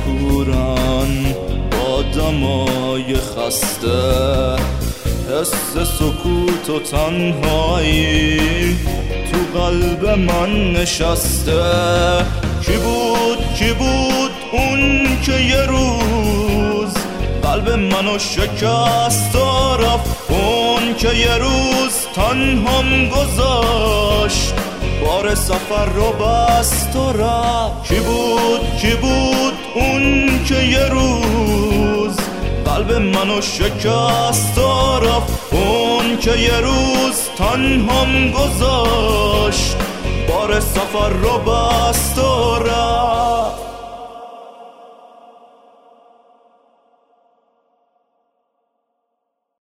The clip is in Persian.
کورن با دمای خسته، حس سکوت و تنهایی تو قلب من نشسته. کی بود اون که یه روز قلب منو شکست و رفت، اون که یه روز تنهام گذاشت بار سفر رو بست و رفت. کی بود اون که یه روز قلب منو شکست و رفت، اون که یه روز تنهام گذاشت بار سفر رو بست و